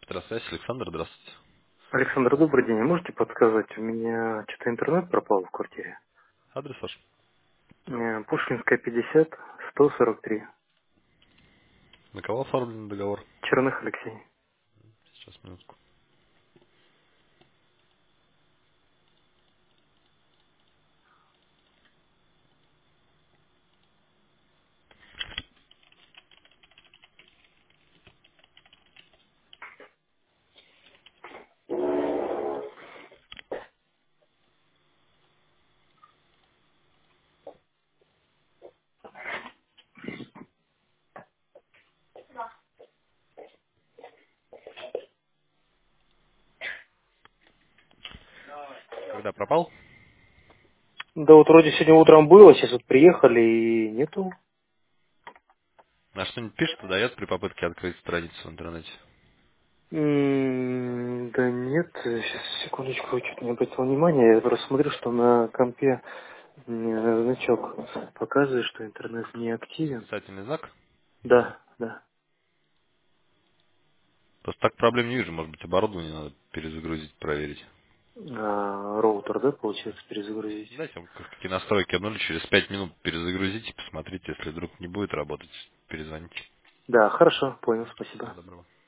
Здравствуйте, Александр, здравствуйте. Александр, добрый день. Можете подсказать? У меня что-то интернет пропал в квартире. Адрес ваш? Пушкинская, 50, 143. На кого оформлен договор? Черных Алексей. Сейчас, минутку. Когда пропал? Да вот вроде сегодня утром было, сейчас вот приехали и нету. А что-нибудь пишет, дает при попытке открыть страницу в интернете? Да нет, сейчас, секундочку, что-то не обратил внимания. Я просто смотрю, что на компе значок показывает, что интернет не активен. Восклицательный знак? Да, да. Просто так проблем не вижу. Может быть, оборудование надо перезагрузить, проверить. Роутер, да, получается, перезагрузить? Дайте вам какие настройки обнулить, через 5 минут перезагрузите, посмотрите, если вдруг не будет работать, перезвоните. Да, хорошо, понял, Всего спасибо. доброго.